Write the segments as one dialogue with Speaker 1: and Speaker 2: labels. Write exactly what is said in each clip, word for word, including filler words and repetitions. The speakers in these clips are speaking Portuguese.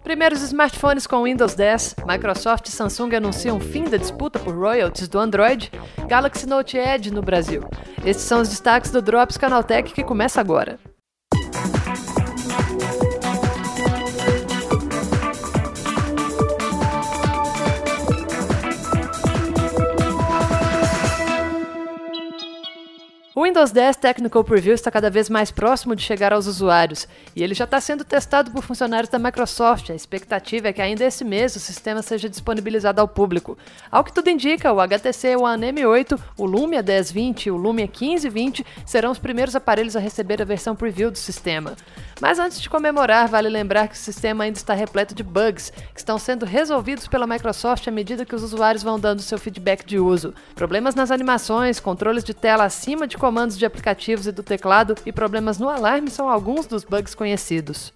Speaker 1: Primeiros smartphones com Windows dez, Microsoft e Samsung anunciam fim da disputa por royalties do Android, Galaxy Note Edge no Brasil. Estes são os destaques do Drops Canaltech que começa agora. O Windows dez Technical Preview está cada vez mais próximo de chegar aos usuários, e ele já está sendo testado por funcionários da Microsoft. A expectativa é que ainda esse mês o sistema seja disponibilizado ao público. Ao que tudo indica, o H T C One M oito, o Lumia dez vinte e o Lumia quinze vinte serão os primeiros aparelhos a receber a versão preview do sistema. Mas antes de comemorar, vale lembrar que o sistema ainda está repleto de bugs, que estão sendo resolvidos pela Microsoft à medida que os usuários vão dando seu feedback de uso. Problemas nas animações, controles de tela acima de comandos de aplicativos e do teclado e problemas no alarme são alguns dos bugs conhecidos.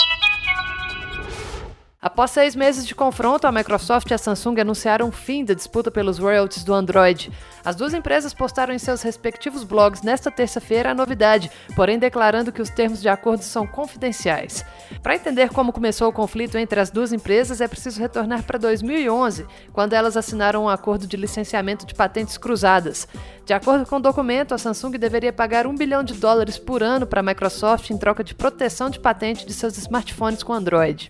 Speaker 1: Após seis meses de confronto, a Microsoft e a Samsung anunciaram o fim da disputa pelos royalties do Android. As duas empresas postaram em seus respectivos blogs nesta terça-feira a novidade, porém declarando que os termos de acordo são confidenciais. Para entender como começou o conflito entre as duas empresas, é preciso retornar para dois mil e onze, quando elas assinaram um acordo de licenciamento de patentes cruzadas. De acordo com o documento, a Samsung deveria pagar um bilhão de dólares por ano para a Microsoft em troca de proteção de patente de seus smartphones com Android.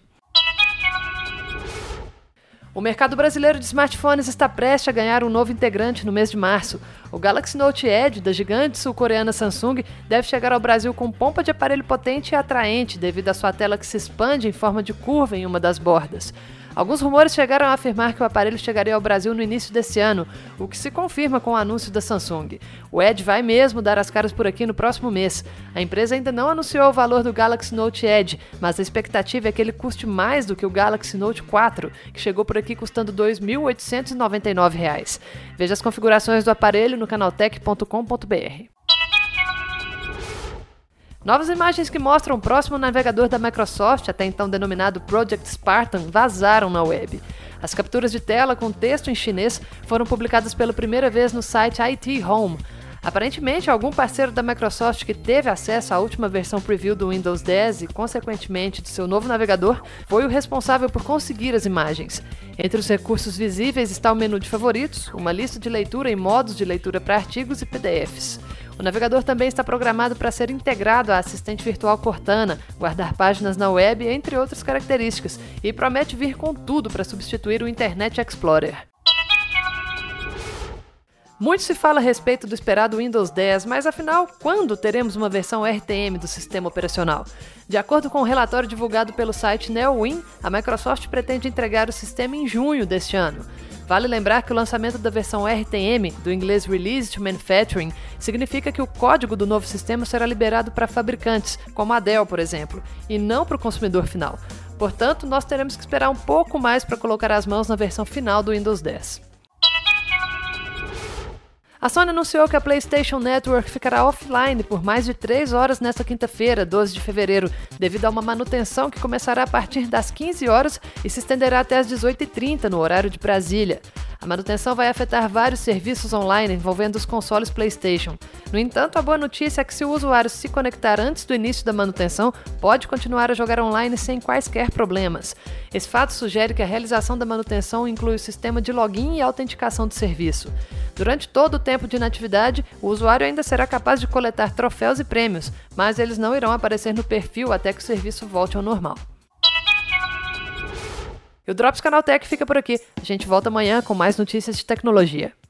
Speaker 1: O mercado brasileiro de smartphones está prestes a ganhar um novo integrante no mês de março. O Galaxy Note Edge, da gigante sul-coreana Samsung, deve chegar ao Brasil com pompa de aparelho potente e atraente devido à sua tela que se expande em forma de curva em uma das bordas. Alguns rumores chegaram a afirmar que o aparelho chegaria ao Brasil no início desse ano, o que se confirma com o anúncio da Samsung. O Edge vai mesmo dar as caras por aqui no próximo mês. A empresa ainda não anunciou o valor do Galaxy Note Edge, mas a expectativa é que ele custe mais do que o Galaxy Note quatro, que chegou por aqui custando dois mil oitocentos e noventa e nove reais. Veja as configurações do aparelho no canaltech ponto com ponto b r. Novas imagens que mostram o próximo navegador da Microsoft, até então denominado Project Spartan, vazaram na web. As capturas de tela com texto em chinês foram publicadas pela primeira vez no site I T Home. Aparentemente, algum parceiro da Microsoft que teve acesso à última versão preview do Windows dez e, consequentemente, de seu novo navegador, foi o responsável por conseguir as imagens. Entre os recursos visíveis está o menu de favoritos, uma lista de leitura e modos de leitura para artigos e P D Fs. O navegador também está programado para ser integrado à assistente virtual Cortana, guardar páginas na web, entre outras características, e promete vir com tudo para substituir o Internet Explorer. Muito se fala a respeito do esperado Windows dez, mas afinal, quando teremos uma versão R T M do sistema operacional? De acordo com um relatório divulgado pelo site NeoWin, a Microsoft pretende entregar o sistema em junho deste ano. Vale lembrar que o lançamento da versão R T M, do inglês Release to Manufacturing, significa que o código do novo sistema será liberado para fabricantes, como a Dell, por exemplo, e não para o consumidor final. Portanto, nós teremos que esperar um pouco mais para colocar as mãos na versão final do Windows dez. A Sony anunciou que a PlayStation Network ficará offline por mais de três horas nesta quinta-feira, doze de fevereiro, devido a uma manutenção que começará a partir das quinze horas e se estenderá até as dezoito e trinta no horário de Brasília. A manutenção vai afetar vários serviços online envolvendo os consoles PlayStation. No entanto, a boa notícia é que se o usuário se conectar antes do início da manutenção, pode continuar a jogar online sem quaisquer problemas. Esse fato sugere que a realização da manutenção inclui o sistema de login e autenticação do serviço. Durante todo o tempo de inatividade, o usuário ainda será capaz de coletar troféus e prêmios, mas eles não irão aparecer no perfil até que o serviço volte ao normal. E o Drops Canaltech fica por aqui. A gente volta amanhã com mais notícias de tecnologia.